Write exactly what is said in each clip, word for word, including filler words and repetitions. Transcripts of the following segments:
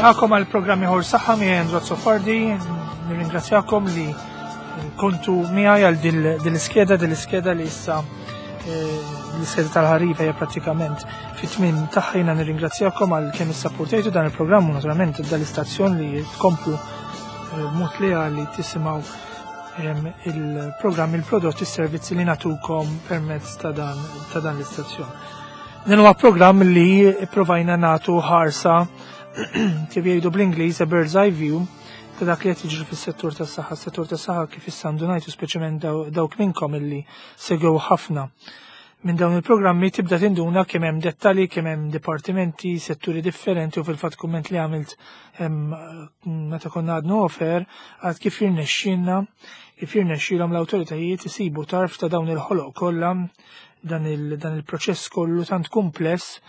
Nilqakom għal programmi ħor saħħa miegħi Androzzo Fardi, nirringrazzjakom li kontu miegħi għal dil-iskeda dil-iskeda li issa l-iskeda tal-ħarifa hija prattikament fit-tmiem tagħha. Jiena nirringrazzjakom għal kemm issapportejtu dan il-programm u naturalment dal-istazzjon li tkomplu b'mod leali tisimgħu il-programm il-prodotti is-servizzi li natukom permezz ta' dan ta' dan l-istazzjon. Dan huwa programm li provajna nagħtu ħarsa kif jgħidu bl-Ingliż a bird's eye view ta' dak li qed jiġri fis-settur tas-saħħa. Is-settur tas-saħħa kif issa ndunajtu speċjalment dawk minnkom illi segwew ħafna minn dawn il-programmi tibda tinduna kemm hemm dettalji, kemm hemm dipartimenti, setturi differenti u fil-fatt kumment li għamilt meta konna għadnu ofer għad kif jirnexxinna kif jirnexxilhom l-awtoritajiet isibu tarf ta' dawn il-ħoloq kollha dan il-proċess kollu tant kumpless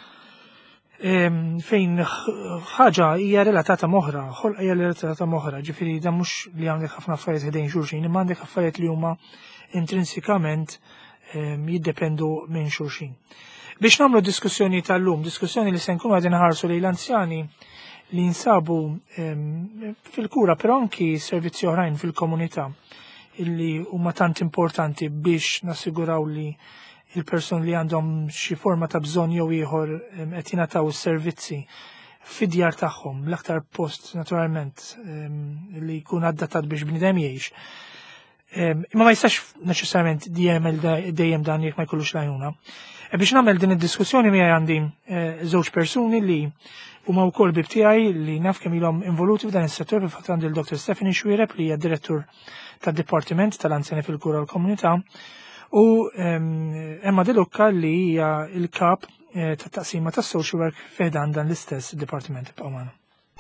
fejn ħaġa hija relatata moħra, ħolqa hija relatata moħra, ġifieri dan mhux li għandek ħafna affarijiet ħdejn xulxin, imma għandek affarijiet li huma intrinsikament jiddependu minn xulxin. Biex nagħmlu diskussjoni tal-lum, diskussjoni li se nkunu qegħdin ħarsu lejn l-anzjani li jinsabu fil-kura però anki servizzi oħrajn fil-komunità illi huma tant importanti biex nassiguraw li il-person li għandhom xi forma ta' bżonn jew ieħor qed jingħataw is-servizzi fid-djar tagħhom l-aktar post naturalment li jkun adattat biex bniedem jgħix. Imma ma jistax neċessarjament dejjem dan jekk ma jkollux l-għajnuna. Biex nagħmel din id-diskussjoni miegħi għandi żewġ persuni li huma wkoll bib tiegħi li naf kemm ilhom involuti f'dan is-settur fil-fatt għandi l-Doktor Stephanie Xwiereb li hija direttur tad-Dipartiment tal-Anzjani fil-Kura l-Komunità u Emma De Lucca li hija il-kap tat-taqsima tas-social work f'dan dan l-istess dipartiment b'għu magħna.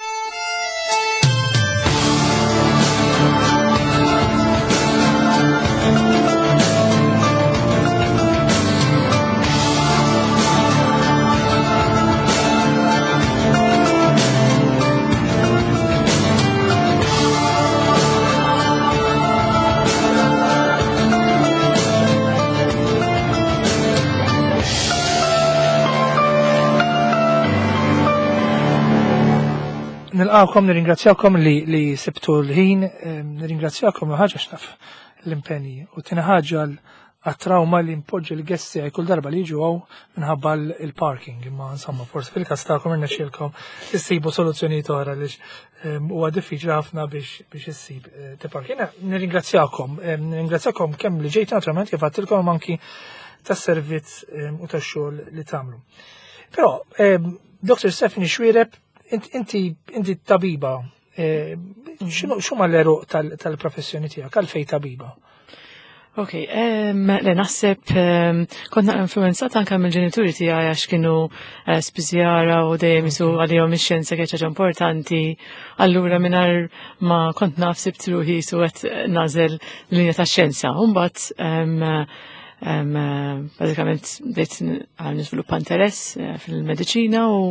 Nilqawkom, nirringrazzjakom li li sibtu l-ħin, nirringrazzjakom ħaġa x'naf l-impenji u tieni ħaġa għat-trauma li mpoġġi l-gesti kull darba li jiġu għaw minħabba l-parking, imma insomma forsi fil-każ tagħkom irnexxielkom issibu soluzzjonijiet oħra għaliex huwa diffiċli ħafna biex biex issib tipark. Jiena nirringrazzjakom, nirringrazzjakom kemm li ġejt naturalment kif għattilkom anki tas-servizz u tax-xogħol li tagħmlu. Però Doktor Stephanie Xwiereb inti inti tabiba, x'huma l-eruq tal-professjoni tiegħek għalfejn tabiba? Ok, le naħseb kont influenzat anke mill-ġenituri tiegħi għax kienu spiżjara u dejjem isu għalihom ix-xjenza kienet ħaġa importanti. Allura mingħajr ma kont naf sibt ruħi su qed nażel l-linja tax-xjenza. U mbagħad bażikament bdejt niżviluppa interess fil-mediċina u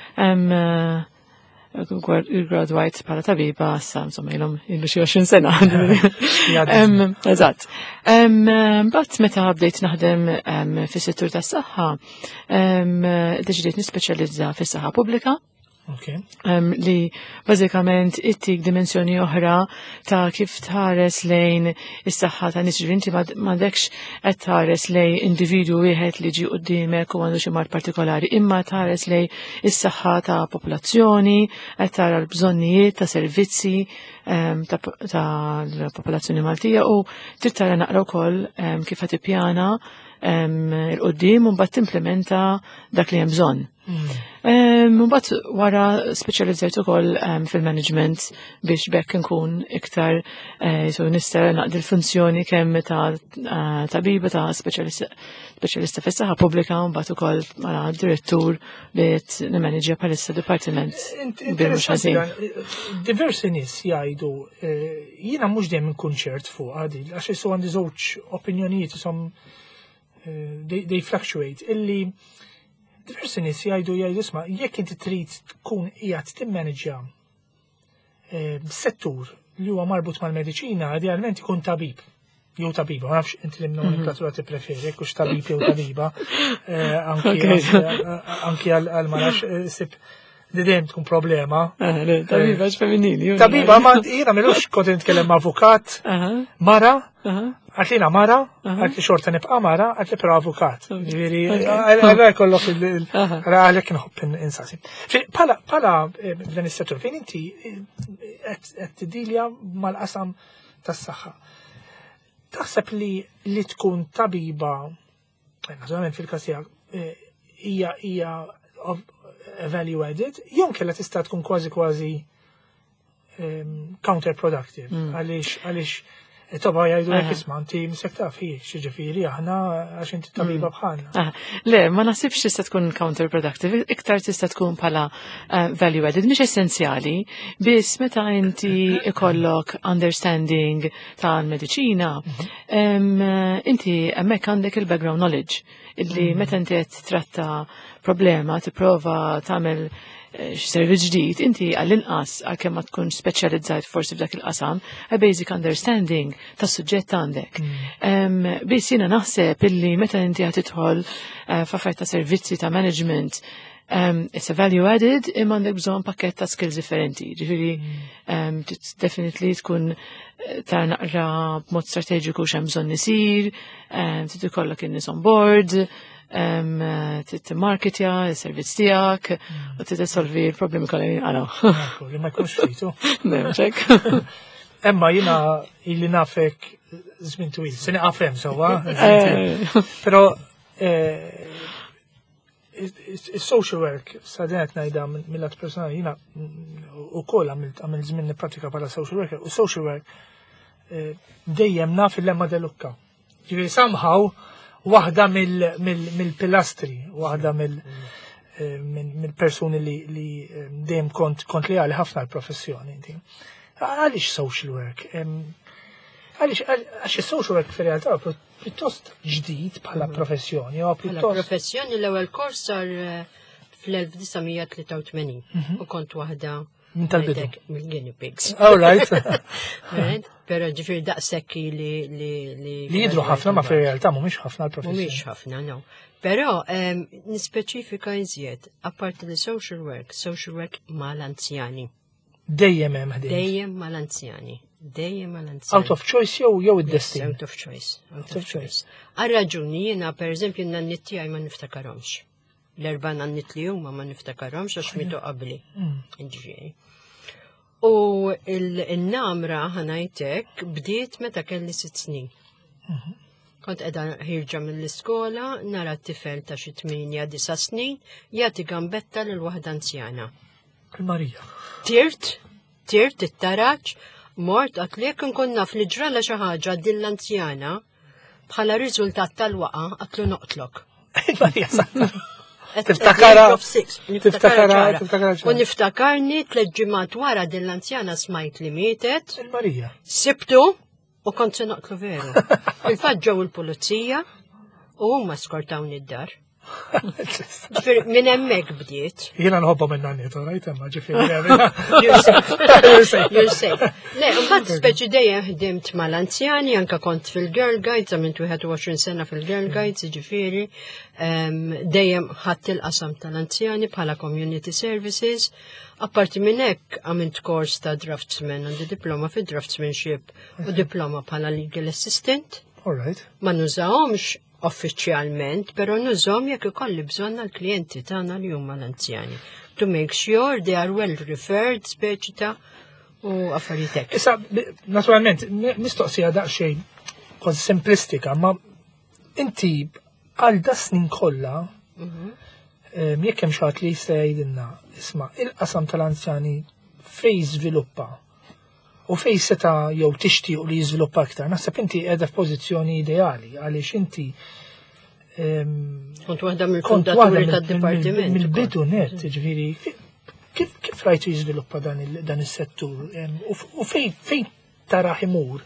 il-graduate bħala tabiba sa insomma ilhom ilu xi għoxrin sena. Eżatt. Mbagħad meta bdejt naħdem fis-settur tas-saħħa, deċidejt nispeċjalizza fis-saħħa pubblika. Okay. Um, li bażikament ittik dimensjoni oħra ta' kif tħares lejn is-saħħa ta' nies inti m'għandekx qed tħares lejn individwu wieħed li ġi quddiemek u għandu xi mart partikolari, imma tħares lejn is-saħħa ta' popolazzjoni, qed tara l-bżonnijiet ta' servizzi um, ta' tal-popolazzjoni Maltija u trid tara naqra wkoll um, kif qed tippjana um, il-qudiem u mbagħad timplementa dak li hemm bżonn. Mbagħad wara speċjalizzajt ukoll fil-management biex bekk nkun iktar nista' naqdi l-funzjoni kemm ta' tabiba ta' speċjalista fis-saħħa pubblika u mbagħad ukoll bħala direttur li nimmaneġġja bħalissa dipartiment bil mhux ħażin. Diversi nies jgħidu jiena mhux dejjem inkun ċert fuq għadi għax issu għandi żewġ opinjonijiet isom they fluctuate illi diversi nies jgħidu jgħidu isma' jekk inti trid tkun qiegħed timmaneġġja settur li huwa marbut mal-mediċina, idealment ikun tabib. Jew tabiba, ma nafx inti li nomenklatura tippreferi, jekk hux tabib jew tabiba, anki għal marax sib dejjem tkun problema. Tabiba femminili. Tabiba ma jiena m'ilux kont nitkellem ma' avukat, mara, għatlina mara, għatli xorta nibqa' mara, għatli però avukat. Ġifieri, għalha jkollok għalhekk inħobb insaqsi. Pala dan is-settur fejn inti qed tiddilja mal-qasam tas-saħħa. Taħseb li li tkun tabiba, naturalment fil-każ tiegħek hija hija value added, jew kellha tista' tkun kważi kważi counterproductive. Għaliex għaliex toba jgħidu hekk isma' inti msek taf hi xiġifieri aħna għax inti tabiba bħalna. Le, ma nasibx tista' tkun counterproductive, iktar tista' tkun bħala value added, mhix essenzjali, biss meta inti ikollok understanding tal-mediċina, inti hemmhekk għandek il-background knowledge illi meta inti qed tratta problema tipprova tagħmel servizz ġdid, inti għall-inqas għalkemm ma tkun speċjalizzajt forsi f'dak il-qasam, a basic understanding tas-suġġett għandek. Biss jiena naħseb illi meta inti qed tidħol f'affarijiet ta' servizzi ta' management, it's a value added imma għandek bżonn pakkett ta' skills differenti. Ġifieri definitely tkun tar naqra b'mod strateġiku x'hemm bżonn isir, trid ikollok in-nies on board, t-marketja, il-servizz tijak, u t-solvi il-problemi kollha għana. Li ma jkunx fitu. Nemċek. Emma jina illi nafek żmien twil, se naqafhem sewwa. Però is-social work sadet ngħidha mill-lat personali jiena ukoll għamil żmien nipprattika bħala social worker u social work dejjem naf il-lemma delukka. Ġifieri somehow waħda mill-pilastri, waħda mill-persuni li dejjem kont li għali ħafna l-professjoni. Għaliex social work? Għaliex social work fil-realtà pjuttost ġdid bħala professjoni. Bħala professjoni l-ewwel kors sar fl-elf tisa' tlieta u tmenin u kont waħda Min tal-bidu. Mill-guinea pigs. All right. Pero ġifir daqsekki li li li. Li jidru ħafna ma fir-realtà mhumiex ħafna l-professjoni. Mhumiex ħafna, no. Però nispeċifika iżjed, apparti li social work, social work mal-anzjani. Dejjem hemm ħdejjem. Dejjem mal-anzjani. Dejjem mal-anzjani. Out of choice jew jew id-destin. Out of choice. Out of choice. Għal-raġuni jiena pereżempju n-nannit tiegħi ma niftakarhomx. L-erba' nannit li huma ma niftakarhomx għax mitu qabli. Ġifieri. U il-namra ħanajtek bdiet meta kelli sitt snin. Kont edha ħirġa mill-iskola, nara t-tifel ta' xi tminja disa' snin, jagħti gambetta lil waħda anzjana. Il-Marija. Tirt, tirt it-taraġġ, mort għatlek nkun naf li ġrala xi ħaġa din l-anzjana bħala riżultat tal-waqa għatlu noqtlok. Il-Marija Tiftakara, tiftakara, tiftakara. U niftakarni tliet ġimgħat wara din l-anzjana smajt li mietet. Il-Marija. Sibtu u kont se noqtlu veru. Il-fatt ġew il-pulizija u huma skortawni d-dar. Ġifieri minn hemmhekk bdiet. Jiena nħobba minn nanniet, rajt imma ġifieri. You're safe. Le, mbagħad speċi dejjem ħdimt mal-anzjani, anke kont fil-Girl Guides, għamilt wieħed u għoxrin sena fil-Girl Guides, ġifieri dejjem ħadd il-qasam tal-anzjani bħala community services. Apparti minn hekk għamilt kors ta' draftsman, għandi diploma fi draftsmanship u diploma bħala legal assistant. All right. Ma nużawhomx uffiċjalment, però nużhom jekk ikolli bżonn għall-klijenti tagħna li huma l-anzjani. To make sure they are well referred, speċi ta' u affarijiet hekk. Issa, naturalment, mistoqsija daqsxejn kważi simplistika, ma inti għal da snin kollha jekk hemm xi ħadd li jista' jgħidilna, isma' il-qasam tal-anzjani fejn żviluppa u fejn seta' jew tixtieq li jiżviluppa aktar. Naħseb inti qiegħda f'pożizzjoni ideali għaliex inti kont waħda mill-fondaturi tad-dipartiment. Mill-bidu net, ġifieri, kif rajtu jiżviluppa dan is-settur u fejn tara imur?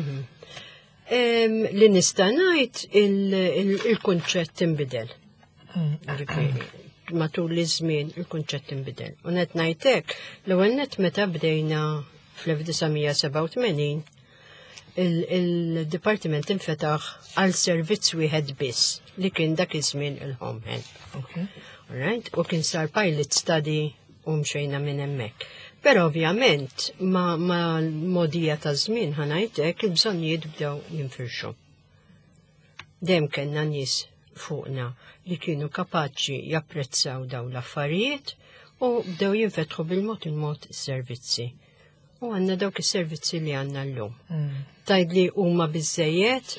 Li nista' ngħid il-kunċett inbidel. Matul iż-żmien il-kunċett inbidel. U net ngħid hekk, l-ewwel net meta bdejna fl-elf tisa' seba' u tmenin il-Dipartiment infetaħ għal servizz wieħed biss li kien dak iż-żmien il-home help. Okay. Alright, u kien sar pilot study u mxejna minn hemmhekk. Però ovvjament ma, ma l-modija ta' żmien ħanajtek il-bżonnijiet bdew jinfirxu. Dem kellna nies fuqna li kienu kapaċi japprezzaw daw l-affarijiet u bdew jinfetħu bil-mod il-mod servizzi. U għanna dawk is-servizzi li għanna l-lum. Mm. Tajdli huma biżejjed,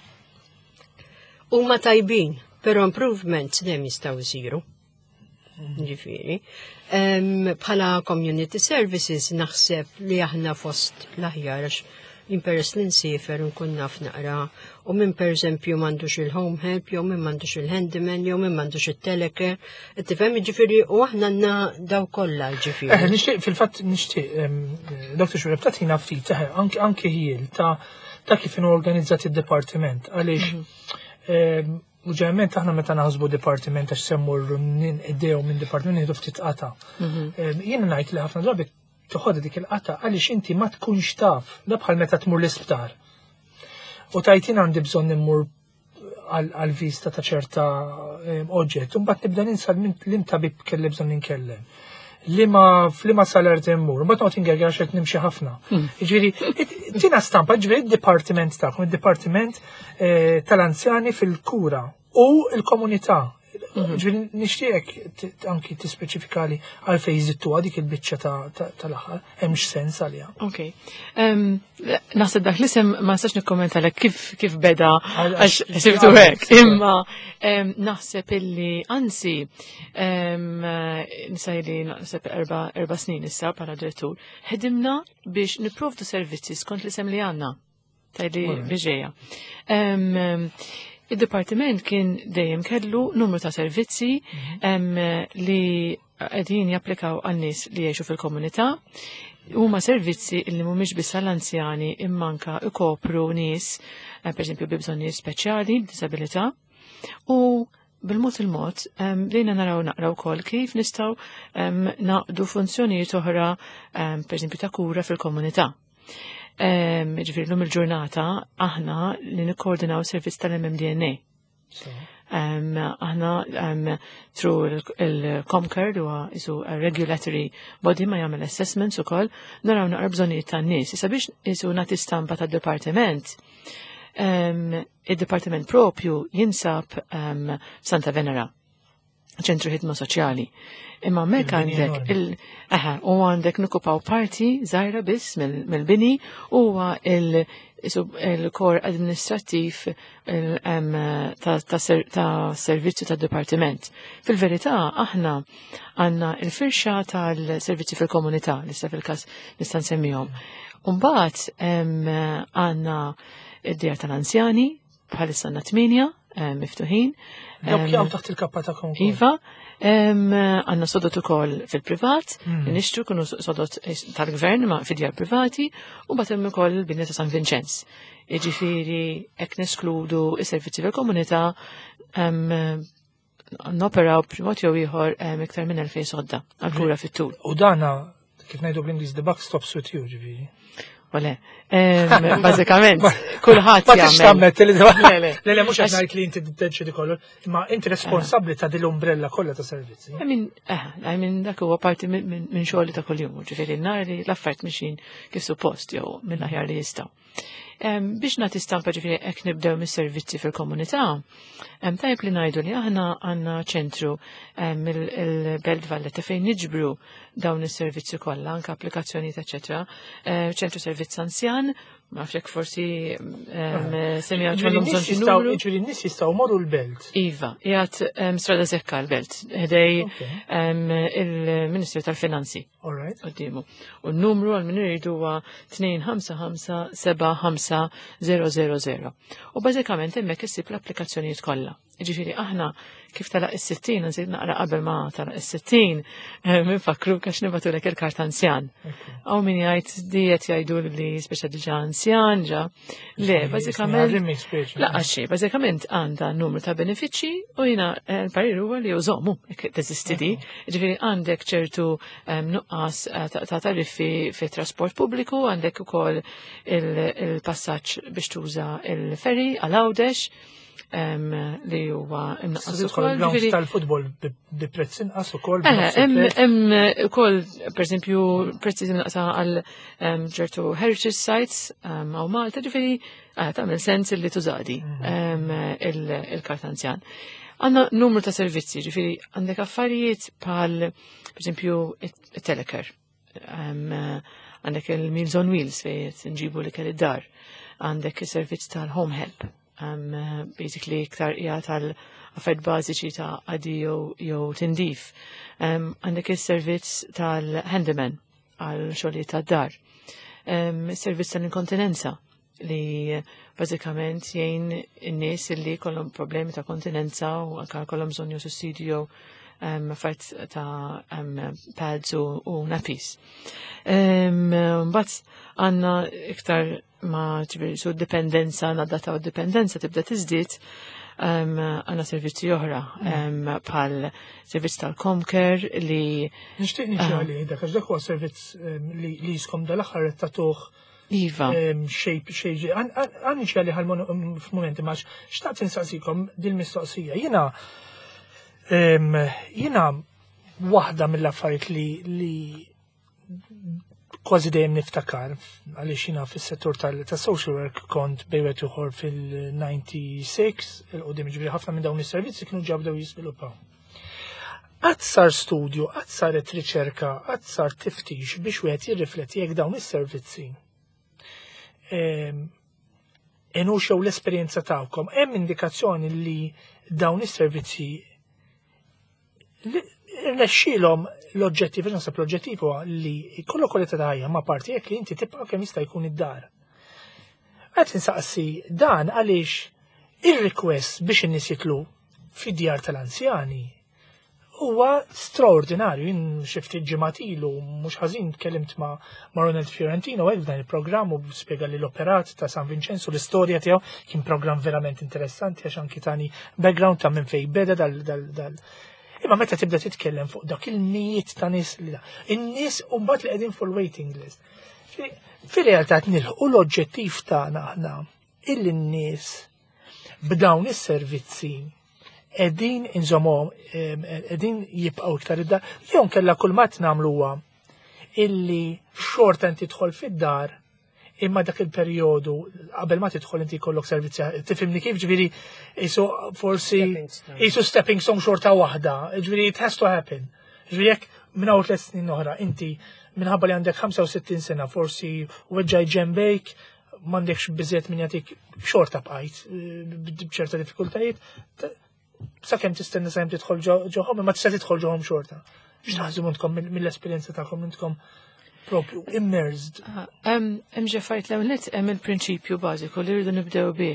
huma tajbin, però improvements dem jistgħu jsiru. Ġifieri. Bħala community services naħseb li aħna fost l-aħjar imperess li nsifer nkun naf naqra u minn pereżempju m'għandux il-home help, jew minn m'għandux il-handyman, jew minn m'għandux il-teleker. Tifhem ġifieri u aħna għandna daw kollha ġifieri. Eh, nixtieq fil-fatt nixtieq Doktor Xureb tagħtina ftit anke anke ħiel ta' ta' kif inhu organizzat id-dipartiment għaliex u ġejment aħna meta naħsbu dipartiment għax semmur id-dew minn dipartiment jieħdu ftit qata. Jiena ngħid li ħafna drabi toħodha dik il-qata għaliex inti ma tkunx taf, da bħal meta tmur l-isptar. U tajtin għandi bżonn immur għal-vista ta' ċerta oġġett, u mbagħad nibda ninsa l-imtabib kelli bżonn ninkellem. Lima flima salar temmur, mbagħad noqgħod ingerger għax qed nimxi ħafna. Jiġifieri tina stampa ġifieri id-dipartiment tagħkom, id-dipartiment tal-anzjani fil-kura u l-komunità. Ġifieri nixtieqek anki tispeċifikali għalfejn żittuha dik il-biċċa tal-aħħar, hemmx sens għaliha. Okej. Naħseb dak l-isem ma nistax nikkommentalek kif kif beda għax sibtu hekk, imma naħseb illi anzi nisajli naħseb erba' snin issa bħala direttur, ħedimna biex nipprovdu servizzi skont l-isem li għandna tajli biġejja. Il-Dipartiment kien dejjem kellu numru ta' servizzi li qegħdin japplikaw għan-nies li jgħixu fil-komunità. Huma servizzi li mhumiex biss għall-anzjani imma anke ikopru nies, pereżempju bi bżonnijiet speċjali, disabilità. U bil-mod il-mod bdejna naraw naqra wkoll kif nistgħu naqdu funzjonijiet oħra pereżempju ta' kura fil-komunità. Ġifiri l-lum il-ġurnata aħna li nikkoordinaw servizz tal-M M D N A. Aħna tru il-Comcare li huwa isu regulatory body ma jagħmel assessments ukoll naraw naqra bżonnijiet tan-nies. Issa biex isu nagħti stampa tad-dipartiment. Id-dipartiment propju jinsab Santa Venera, ċentru ħidma soċjali. Imma mek għandek il- aha, u għandek nukupaw parti żgħira biss mill-bini huwa il-kor administrattiv ta' servizzi tad-dipartiment. Fil-verità aħna għandna il-firxa tal-servizzi fil-komunità, lista fil-każ nista' nsemmihom. Mbagħad għandna id-djar tal-anzjani bħalissa għandna tminja miftuħin. Dawk jgħu taħt il-kappa ta' konkurs. Iva, għanna sodot ukoll fil-privat, nixtru kunu sodot tal-gvern ma' fid-djar privati, u batem ukoll il-binja ta' San Vincenz. Iġifieri hekk neskludu is-servizzi fil-komunità noperaw b'mod jew ieħor iktar minn elfejn sodda għall-kura fit-tul. U dana kif ngħidu bl-Ingliż the buck stops with you, ġifieri. Wale, bazzikament, kullħat jgħamil. Le, mux għajt li inti d-deċidi kollu, ma inti responsabli ta' dil-umbrella kollha ta' servizzi. Għamin, għamin dak huwa parti minn xogħli ta' kuljum, ġifieri n-nar li l-affarijiet mixin kif suppost jew minn aħjar li jistgħu. Biex nagħti stampa ġifieri hekk nibdew mis-servizzi fil-komunità, tajb li ngħidu li aħna għandna ċentru mill-Belt Valletta fejn niġbru dawn is-servizzi kollha, anke applikazzjonijiet eċetera, ċentru servizz anzjan, ma fek forsi semjaw ċallum bżonn numru. Ġifieri n-nies jistgħu morru l-belt. Iva, jgħat strada sekka l-belt, ħdej il-Ministru tal-Finanzi. Quddiemu. U n-numru għal min iridu huwa tnejn ħamsa ħamsa seba' ħamsa zero zero zero. U bażikament hemmhekk issib l-applikazzjonijiet kollha. Ġifieri aħna kif talaq is-sittin, nżid naqra qabel ma talaq is-sittin, minfakru kax nibatulek il-kart anzjan. Aw min jgħid diet jgħidu li speċa diġà anzjan ġa. Le, bażikament laqgħa xejn, bażikament għandha numru ta' benefiċċji u jiena l-parir huwa li użommu teżisti di. Ġifieri għandek ċertu nuqqas ta' tariffi fi trasport pubbliku, għandek ukoll il-passaġġ biex tuża il-ferri għal Għawdex. li huwa imnaqqas ukoll. Grounds tal-futbol bi prezz inqas ukoll. Hemm ukoll pereżempju prezzi imnaqsa għal ċertu heritage sites għaw Malta, ġifieri tagħmel sens li tużadi il-kart anzjan. Għandna numru ta' servizzi, ġifieri għandek affarijiet bħal pereżempju it-teleker. Għandek il-Meals on Wheels fejn nġibu li kelli dar. Għandek is-servizz tal-Home Help. Um, basically iktar hija tal-affarijiet bażiċi ta' qadi jew tindif. Għandek um, is-servizz tal-handyman għal xogħlijiet tad-dar. Um, is-servizz tal-inkontinenza li bażikament jgħin in-nies li kollhom problemi ta' kontinenza u anke kollhom bżonn jew sussidju um, affarijiet ta' um, pads u, u nappies. Mbagħad um, għandna iktar ma ġibiri su dipendenza, naddata u dipendenza tibda tiżdied għanna servizzi oħra bħal servizz tal-Comcare li. Nixtieq nixali dak għax dak huwa servizz li jiskom dal-aħħar tagħtuh Iva. Xejn xejn għan nixali ħal f'mumenti ma xtaqt insaqsikom dil-mistoqsija. Jiena jiena waħda mill-affarijiet li li kważi dejjem niftakar għaliex jiena fis-settur tas-social work kont bejwet uħor fil-ninety-six il-qudiem ġifieri ħafna minn dawn is-servizzi kienu ġew bdew jiżviluppaw. Qatt sar studju, qatt saret riċerka, qatt sar tiftix biex wieħed jirrifletti jekk dawn is-servizzi enux jew l-esperjenza tagħkom hemm indikazzjoni li dawn is-servizzi Nexxilhom l-oġġettiv, naħseb l-oġġettiv huwa li jkollok kwalità ta' ħajja ma' parti jekk li inti tibqa' kemm jista' jkun id-dar. Qed insaqsi dan għaliex ir-request biex in-nies jitlu fid-djar tal-anzjani huwa straordinarju. Jien xi ftit ġimgħat ilu mhux ħażin tkellimt ma' Ronald Fiorentino hekk f'dan il-programm u spjega li l-operat ta' San Vincenzo l-istorja tiegħu kien programm verament interessanti għax anki tani background ta' minn fejn beda dal dal Imma meta tibda titkellem fuq dak il-mijiet ta' nies li in-nies mbagħad li qegħdin fuq il-waiting list. Fir-realtà nilħu l-oġġettiv tagħna aħna illi n-nies b'dawn is-servizzi qegħdin inżommhom qegħdin jibqgħu iktar id-dar jew kellha kull ma nagħmluha illi xorta inti tidħol fid-dar imma dak il-perjodu qabel ma tidħol inti jkollok servizzi tifhimni kif ġifieri isu forsi isu stepping stone xorta waħda, ġifieri it has to happen. Ġifieri jekk minn hawn tliet snin oħra inti minħabba li għandek ħamsa u sittin sena forsi weġġaj ġembejk m'għandekx biżejjed min jagħtik xorta bqajt b'ċerta diffikultajiet sakemm tistenna sakemm tidħol ġohom imma tista' tidħol ġohom xorta. X'taħsbu intkom mill-esperjenza tagħkom intkom propju immersed. Hemm ġefajt l-ewwel hemm il-prinċipju bażiku li rridu nibdew bih.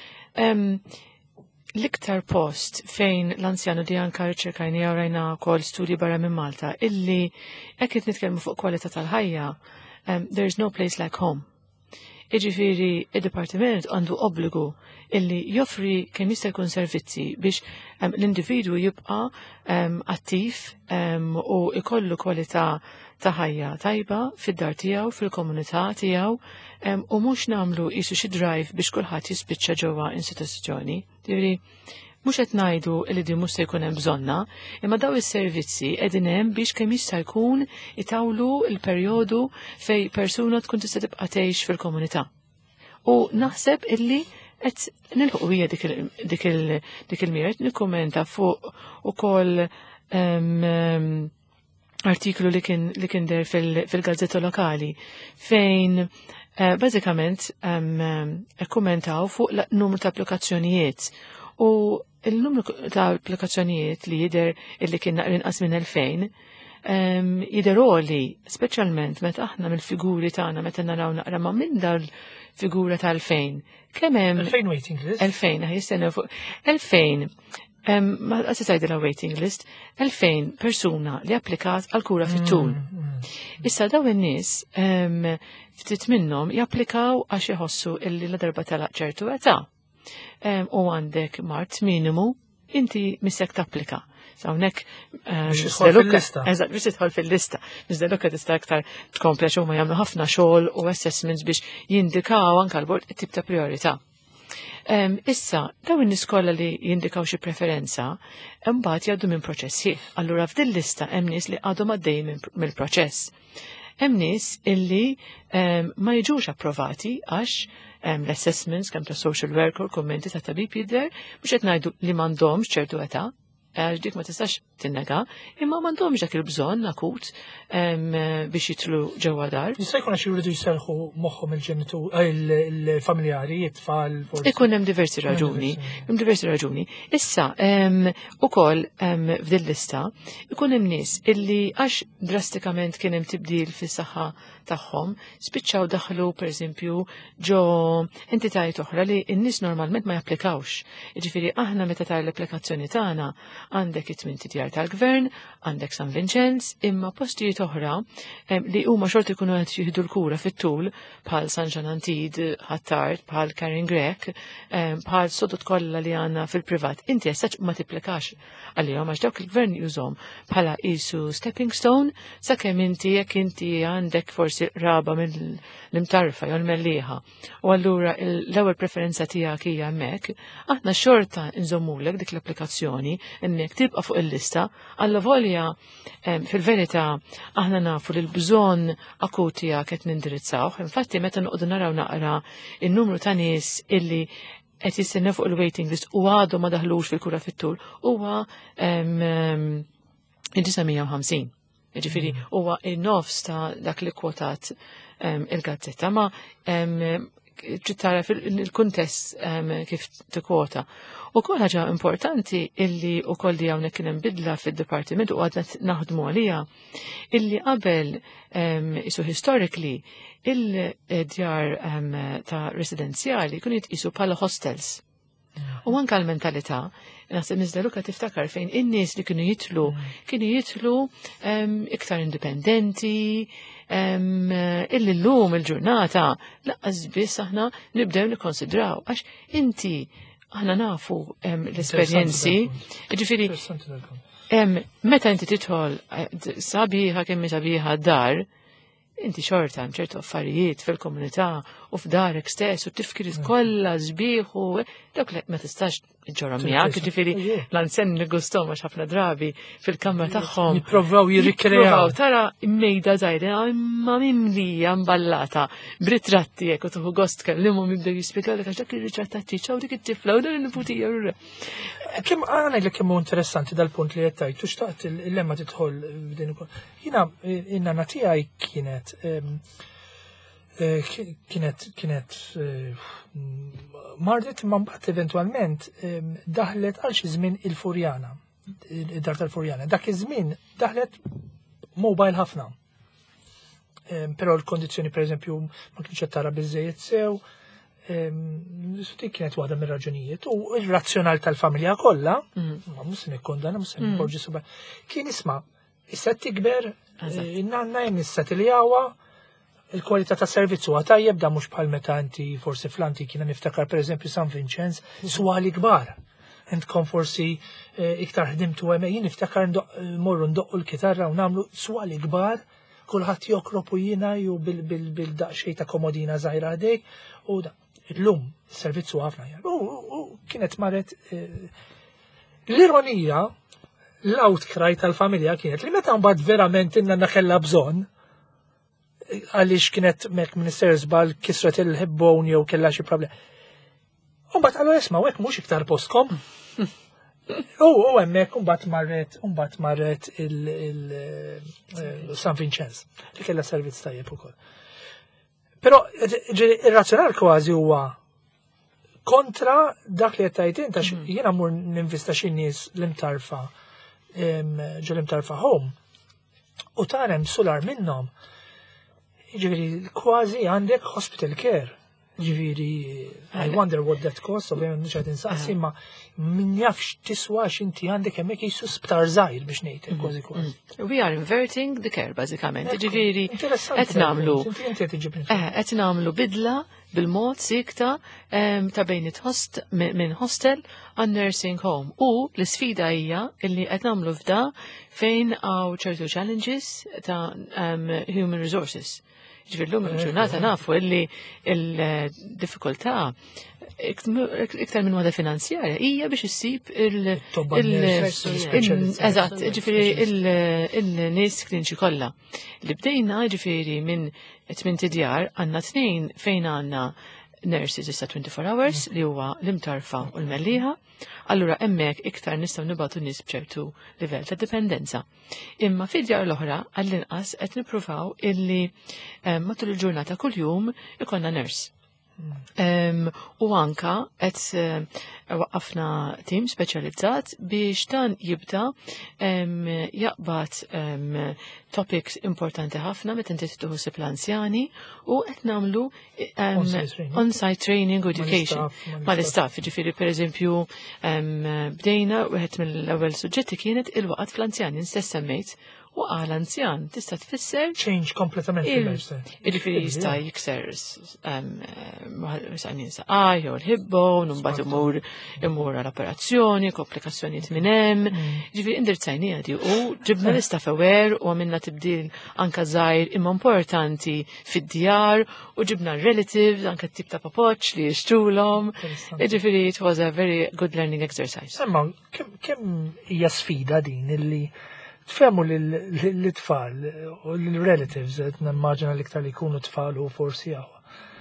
L-iktar post fejn l-anzjanu di anka riċerkajni jew rajna wkoll studji barra minn Malta illi hekk qed nitkellmu fuq kwalità tal-ħajja, there is no place like home. Iġifieri id-dipartiment għandu obbligu illi joffri kemm jista' jkun servizzi biex l-individwu jibqa' attiv u ikollu kwalità ta' ħajja tajba fid-dar tiegħu, fil-komunità tiegħu u mhux nagħmlu qisu xi drive biex kulħadd jispiċċa ġewwa istituzzjoni. Jiġifieri mhux qed ngħidu li din mhux se jkun hemm bżonna, imma daw is-servizzi qegħdin hemm biex kemm jista' jkun itawlu l-perjodu fejn persuna tkun tista' tibqa' tgħix fil-komunità. U naħseb illi qed nilħuq hija dik il-miert nikkummenta fuq ukoll artiklu li kien li kien der fil-gazzetta lokali fejn bażikament kommentaw fuq numru ta' applikazzjonijiet u il-numru ta' applikazzjonijiet li jidher illi kien naqra inqas minn elfejn jidher li speċjalment meta aħna mill-figuri tagħna meta naraw naqra ma' minn dawn figura ta' elfejn. Kemm hemm elfejn waiting list? elfejn jistennew fuq elfejn ma għassi tajdila waiting list, elfejn persuna li applikat għal-kura fit-tul. Issa daw in-nies ftit minnhom japplikaw għax iħossu illi la darba talaq ċertu età. U għandek mart minimu, inti missek tapplika. Sawnek biex fil-lista. Eżatt, biex tidħol fil-lista. Miżdalukka tista' aktar tkompli għax huma jagħmlu ħafna xogħol u assessments biex jindikaw anke l-bord it-tip ta' priorità. Issa, daw in-nies kollha li jindikaw xi preferenza, imbagħad jgħaddu minn proċess ħieħ. Allura f'din lista hemm nies li għadhom għaddejjin mill-proċess. Hemm nies illi ma jiġux approvati għax l-assessments kemm ta' social worker, kummenti ta' tabib jidher mhux qed ngħidu li m'għandhomx ċertu età, għax dik ma tistax tinnega, imma m'għandhomx dak il-bżonn akut biex jitlu ġewwa dar. Jista' jkun għax jridu jserħu moħħhom il-ġenitu il-familjari, it-tfal. Ikun hemm diversi raġuni, hemm diversi raġuni. Issa ukoll f'din lista ikun hemm nies illi għax drastikament kien hemm tibdil fis-saħħa tagħhom, spiċċaw daħlu pereżempju ġo entitajiet oħra li n-nies normalment ma japplikawx. Jiġifieri aħna meta tara l-applikazzjoni tagħna għandek it-tmien titjar tal-gvern, għandek San Vincenz, imma postijiet oħra li huma xort ikunu qed jieħdu l-kura fit-tul bħal San Ġan Antid, Ħattart, bħal Karen Grek, bħal sodot kollha li għandna fil-privat. Inti jessaċ ma tipplikax għalihom għax dawk il-gvern jużhom bħala qisu stepping stone sakemm inti jekk inti għandek forsi raba mill-imtarfa jew l-mellieħa. U allura l-ewwel preferenza tiegħek hija hemmhekk, aħna xorta nżommulek dik l-applikazzjoni innek tibqa' fuq il-lista, alla volja fil-verità aħna nafu li l-bżonn akut tiegħek qed nindirizzawh. Infatti meta noqogħdu naraw naqra in-numru ta' nies illi qed jistennew fuq il-waiting list u għadhom ma daħlux fil-kura fit-tul huwa tisa' ħamsin. Jiġifieri huwa in-nofs ta' dak li kwotat il-gazzetta, ma trid tara fil-kuntest kif tikkwota. Ukoll ħaġa importanti illi wkoll li hawnhekk kien hemm bidla fid-dipartiment u għadna naħdmu għaliha illi qabel isu historically il-djar ta' residenzjali kienu jitqisu bħala hostels. U anke l-mentalità, naħseb Miżda tiftakar fejn in-nies li kienu jitlu, kienu jitlu iktar indipendenti, illi llum il-ġurnata laqqas biss aħna nibdew nikkonsidraw għax inti aħna nafu l-esperjenzi, ġifieri meta inti tidħol sabiħa kemm sabiħa d-dar, inti xorta hemm ċertu affarijiet fil-komunità u f'darek stess u tifkir kollha sbieħ u dawk li ma tistax iġġorhom miegħek, jiġifieri l-ansen nigustom għax ħafna drabi fil-kamra tagħhom. Jippruvaw jirrikreaw. Tara mmejda żgħira imma mimlija mballata b'ritratti hekk u tuħu gost kellimhom jibdew jispjegalek għax dak ir-ritrattati ċaw dik it-tifla u dan il-niputija. Kemm għana jgħidlek kemm hu interessanti dal-punt li qed tgħid, u xtaqt il-lemma tidħol b'din ukoll. Jiena in-nana tiegħi kienet kienet kienet mardet imma mbagħad eventwalment daħlet għal xi żmien il-Furjana, id-dar tal-Furjana. Dak iż-żmien daħlet mobile ħafna. Però l-kondizzjoni pereżempju ma kienx qed tara biżejjed sew. Dik kienet waħda mir-raġunijiet u r-razzjonal tal-familja kollha, ma mhux se nikkondana, mhux se npoġġi subha. Kien isma' issa tikber, in-nanna hemm issa tiljawha, il-kwalità ta' servizz huwa tajjeb da mhux bħal meta inti forsi fl-antik kiena niftakar pereżempju San Vincenz, swali kbar. Intkom forsi iktar ħdimtu hemm, jien niftakar morru ndoqqu l-kitarra u nagħmlu swali kbar, kulħadd jokrob u jingħajju bil-daqsxejn ta' komodina żgħira ħdejk u illum is-servizz huwa ħafna. U kienet marret l-ironija l-outcry tal-familja kienet li meta mbagħad verament in-nanna kellha bżonn għaliex kienet mek Minister żball kisret il-ħibbon jew kellha xi problem. U mbagħad qalu isma' hekk mhux iktar postkom. U hemmhekk mbagħad marret mbagħad marret il-San Vincenz li kellha servizz tajjeb ukoll. Però ir-razzjonal kważi huwa kontra dak li qed tgħid int għax jiena mmur ninvesta xi nies l-imtarfa ġo l-imtarfa home u tara hemm solar minnhom. Ġifieri kważi għandek hospital care. Ġifieri I wonder what that costs, ovvjament mhux qed insaqsi ma min jafx tiswa x'inti għandek hemmhekk jisu sptar żgħir biex ngħid kważi kważi. We are inverting the care bażikament. Ġifieri qed nagħmlu qed nagħmlu bidla bil-mod sikta ta' bejn it-host minn hostel għan nursing home. U l-sfida hija illi qed nagħmlu f'da fejn hawn ċertu challenges ta' human resources. Ġifirlum il-ġurnata nafu illi il-diffikultà iktar minn wada finanzjarja hija biex issib il- eżatt, ġifieri il-nies klinċi kollha. Li bdejna ġifieri minn tmien tidjar għandna tnejn fejn għandna nurses issa twenty-four hours li huwa l-imtarfa u l-mellieħa, allura hemmhekk iktar nistgħu nibgħatu nies b'ċertu livell ta' dipendenza. Imma fid-djar l-oħra għall-inqas qed nippruvaw illi matul il-ġurnata kuljum ikollna nurse. Um, u anka qed uh, waqqafna tim speċjalizzat biex dan jibda um, jaqbad um, topics importanti ħafna meta inti tieħu sib l-anzjani u qed nagħmlu um, on-site training u education mal-istaff. Ġifieri pereżempju um, bdejna wieħed mill-ewwel suġġetti kienet il-waqgħat fl-anzjani stess semmejt u għal anzjan tista' tfisser change kompletament fil-lifestyle. Jiġifieri jista' jikser saqnin saqaj jew l-ħibbon u mbagħad imur imur għall-operazzjoni, komplikazzjonijiet minn hemm. Jiġifieri indirizzajnija di u ġibna l-istaff aware u għamilna tibdil anke żgħir imma importanti fid-djar u ġibna relatives anke tip ta' papoċ li jixtrulhom. Jiġifieri it was a very good learning exercise. Imma kemm hija sfida din illi tfemmu l-tfal u l-relatives, nammaġina l-iktar li jkunu tfal u forsi għawa.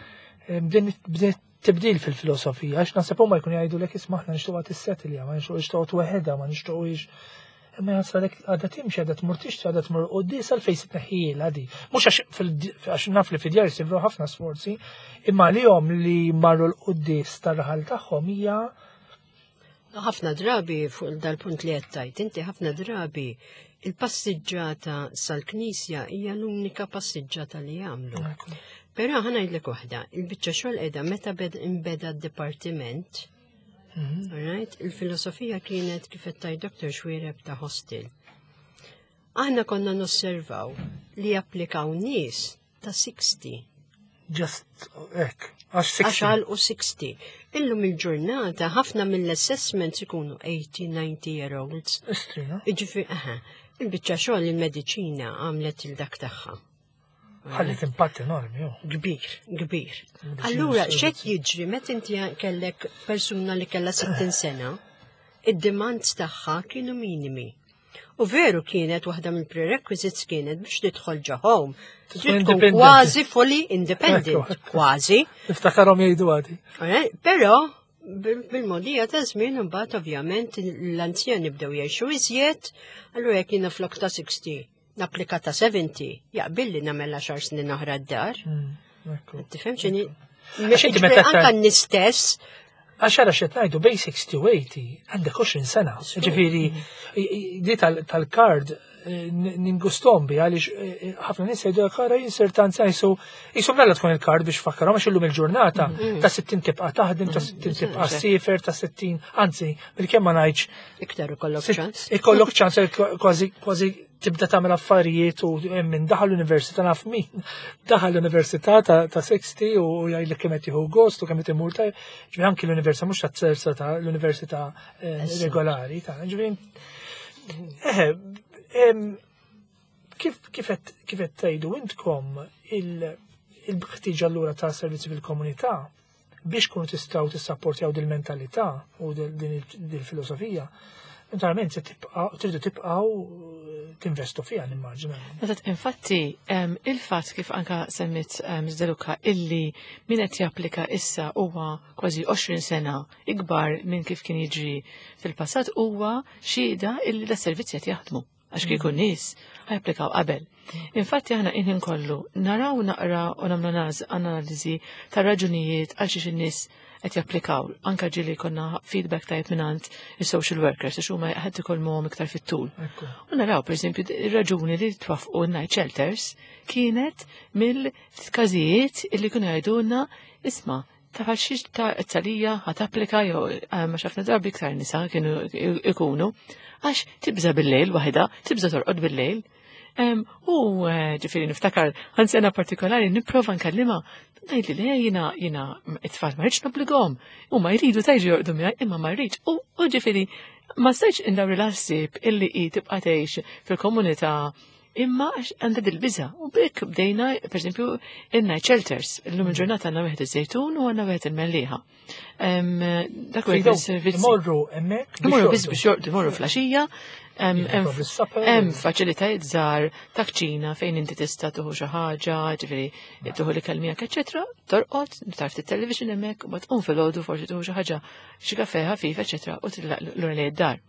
Bdiet tibdil fil-filosofija, għax nasepu ma jkun jgħidu l-ek ismaħna nishtuq għat is-setilja, ma nishtuq ixtuq għat weħeda, ma nishtuq ix. Imma jasra l-ek għadda timxi, għadda tmurtix, għadda tmur u di sal-fejs it-neħijil għadi. Mux għax naf li fidjar jisibru ħafna sforzi, imma li jom li marru l-qoddis tar-raħal tagħhom hija ħafna drabi fuq dal-punt li għettajt, inti ħafna drabi il-passiġġata sal-Knisja hija l-unika passiġġata li jagħmlu. Però ħa ngħidlek waħda, il-biċċa xogħol qiegħda meta imbeda d-dipartiment, il-filosofija kienet kif qed tajt Doktor Xwiereb ta' hostel. Aħna konna nosservaw li japplikaw nies ta' sixty. Just ek, għax sixty. Għaxal u sixty. Illum il-ġurnata ħafna mill-assessments ikunu eighty, ninety year olds. Iġifi, aha, il-bicċa xogħol il-mediċina għamlet il-dak tagħha. Ħallet impatt enormi, jo. Kbir, kbir. Allura, xed jiġri meta inti kellek persuna li kellha sittin sena, id-demands tagħha kienu minimi. U veru kienet waħda mill-prerequisites kienet biex tidħol ġa home. Tkun kważi fully independent, kważi. Niftakarhom jgħidu għadi. Però bil-modija ta' żmien imbagħad ovvjament l-anzjani bdew jgħixu iżjed, allura jekk jiena flok ta' sixty napplika ta' seventy, jaqbilli nagħmel għaxar snin oħra d-dar. Tifhem x'inhi? Anke n-istess. Għaxara xet najdu bej sixty u eighty, għandek twenty sena. Ġifiri, di tal-kard ningustom bi għalix ħafna nis jgħidu għakara jinsertanza jisu jisu mella tkun il-kard biex fakkarom għax illum il-ġurnata ta' sittin tibqa taħdim, ta' sittin tibqa sifer, ta' sittin, anzi, bil-kem ma najċ. Iktar ikollok ċans. Ikollok ċans kważi tibda tagħmel affarijiet u minn daħal l-università naf min. Daħal l-università ta' sixty u jgħidlek kemm qed jieħu gost u kemm qed imur tajb. Ġifieri anke l-università mhux tat-terza ta' l-università regolari ta' ġifieri. Kif qed tgħidu intkom il-ħtieġa allura ta' servizzi fil-komunità biex kunu tistgħu tissapportjaw dil-mentalità u din il-filosofija. Naturalment se tridu tibqgħu tinvestu fiha nimmaġina. Infatti, il-fatt kif anka semmit Żdeluka illi min qed japplika issa huwa kważi twenty sena ikbar minn kif kien jiġri fil-passat huwa xhieda illi l-servizzi qed jaħdmu għax kieku nies ħajapplikaw qabel. Infatti aħna inħin kollu naraw naqra u nagħmlu analiżi ta' raġunijiet għal xiex in-nies qed japplikaw. Anka ġieli konna feedback tajb mingħand is-social workers għax huma qed ikollhom iktar fit-tul. U naraw pereżempju ir-raġuni li twaffqu night shelters kienet mill-każijiet illi kienu jgħidulna isma' ta' xiex ta' talija ħat applika jew ma xafna darbi iktar nisa kienu ikunu għax tibża bil-lejl waħda, tibża torqod bil-lejl. U ġifieri niftakar ħansena partikolari nipprova nkallima ngħidli le jiena jiena it-tfal ma rridx nobbligahom. Huma jridu tajġi jorqdu miegħi imma ma rridx. U ġifieri ma stajtx indaw rilassib illi hi tibqa' tgħix fil-komunità Imma għandha dil-biża u bekk bdejna pereżempju in-night shelters. Illum il-ġurnata għandna wieħed iż-żejtun u għandna wieħed il-mellieħa. Dak huwa servizzi. Imorru hemmhekk. Imorru biss biex jorqdu imorru flaxija. Hemm faċilitajiet żgħar ta' kċina fejn inti tista' tuħu xi ħaġa, ġifieri tuħu li kelmijak eċetera, torqod, taf tit-television hemmhekk u tqum filgħodu forsi tuħu xi ħaġa xi kafè ħafif eċetera u tillaq lura lejn id-dar.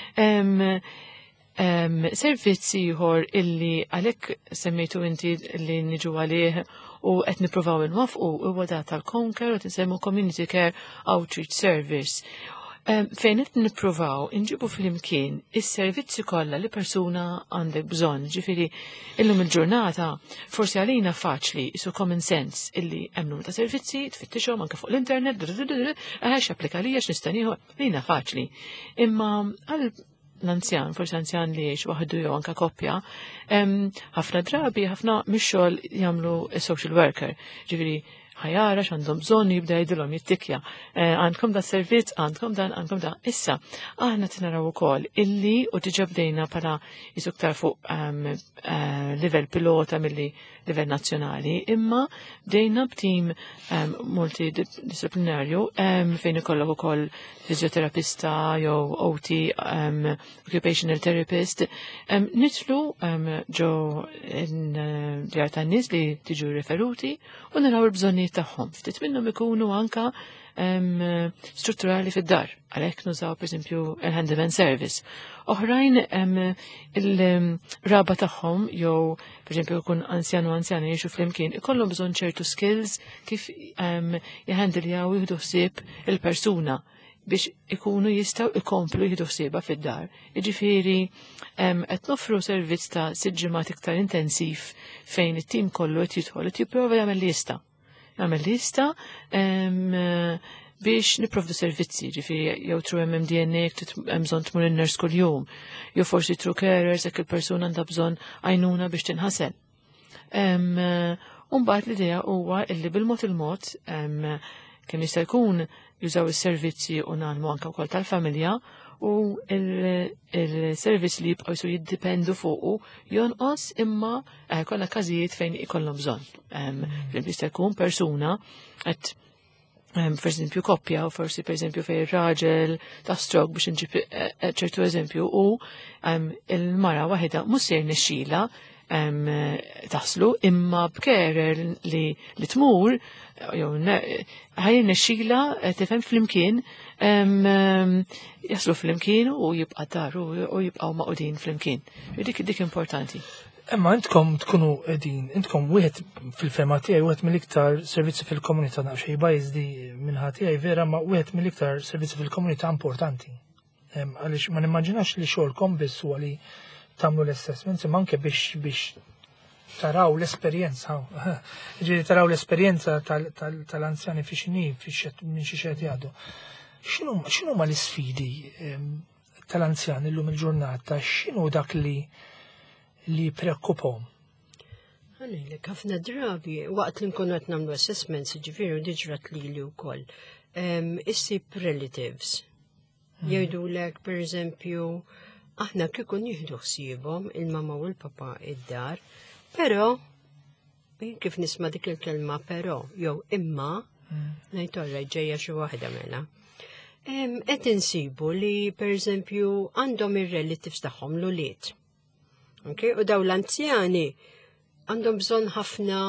Servizzi ieħor illi għalhekk semmejtu inti li niġu għalih u qed nippruvaw inwaffqu huwa dak tal-Conquer u tinsemmu Community Care Outreach Service. Fejn qed nippruvaw inġibu flimkien is-servizzi kollha li persuna għandek bżonn, ġifieri illum il-ġurnata forsi għalina faċli isu common sense illi hemm numru ta' servizzi tfittixhom anke fuq l-internet, għax applika li għax nistanieħu lina faċli. Imma għal l-anzjan, forsi anzjan li jiex waħdu jew anka koppja, ħafna drabi, ħafna mix-xogħol jagħmlu social worker, ġifieri ħajara x'għandhom bżonn jibda jgħidilhom jittikja. Għandkom da servizz, għandkom dan, għandkom da. Issa, aħna tinaraw ukoll illi u diġà bdejna bħala jisuktar fuq livell pilota milli livell nazzjonali, imma bdejna b'tim multidisciplinarju fejn ikollok ukoll fizjoterapista jew O T, occupational therapist, nitlu ġo djar tan-nies li tiġu referuti u naraw il-bżonnijiet tagħhom. Ftit minnhom ikunu anka strutturali fid-dar, għalhekk nużaw pereżempju il-handyman service. Oħrajn il-raba tagħhom jew pereżempju jkun anzjan u anzjana jiexu flimkien ikollhom bżonn ċertu skills kif jahandiljaw jieħdu ħsieb il-persuna biex ikunu jistgħu ikomplu jieħdu ħsiebha fid-dar. Jiġifieri qed noffru servizz ta' sitt ġimgħat iktar intensiv fejn it-tim kollu qed jidħol qed jipprova jagħmel li jista' Għamel lista biex niprovdu servizzi, ġifiri jew tru M M D N A hemm bżonn tmur in-nurse kuljum, jew forsi tru carers jekk il-persuna għandha bżonn għajnuna biex tinħasel. U mbagħad l-idea huwa illi bil-mod il-mod kemm jista' jkun jużaw is-servizzi u nagħmlu anke wkoll tal-familja u il-servizz li jibqgħu jsu jiddipendu fuqu jonqos imma kollha każijiet fejn ikollhom bżonn. Jista' jkun persuna qed pereżempju koppja u forsi pereżempju fejn ir-raġel ta' stroke biex inġib ċertu eżempju u il-mara waħedha mhux se jirnexxiela taslu imma b'kerer li li tmur jew ħajr nexxila tifhem flimkien jaslu flimkien u jibqa' daru u jibqgħu maqudin flimkien. Dik dik importanti. Imma intkom tkunu qegħdin, intkom wieħed fil-fema tiegħi wieħed mill-iktar servizzi fil-komunità naf xejn bajżdi minn tiegħi vera ma wieħed mill-iktar servizzi fil-komunità importanti. Għaliex ma nimmaġinax li xogħolkom biss huwa li tagħmlu l-assessments imma anke biex biex taraw l-esperjenza, ġiri taraw l-esperjenza tal-anzjani fi xini, minn xi xed jgħadu. X'inhu ma l-isfidi tal-anzjani llum il-ġurnata, x'inhu dak li li preokkupahom? Għalilek ħafna drabi waqt li nkunu qed nagħmlu assessments ġifieri diġrat lili wkoll. Issib relatives. Jgħidulek pereżempju aħna kieku nieħdu ħsiebhom il-mama u l-papa id-dar, però kif nisma' dik il-kelma però jew imma ngħid orra ġejja xi waħda mela. Qed insibu li pereżempju għandhom ir-relatives tagħhom l-ulied. Okay? U daw l-anzjani għandhom bżonn ħafna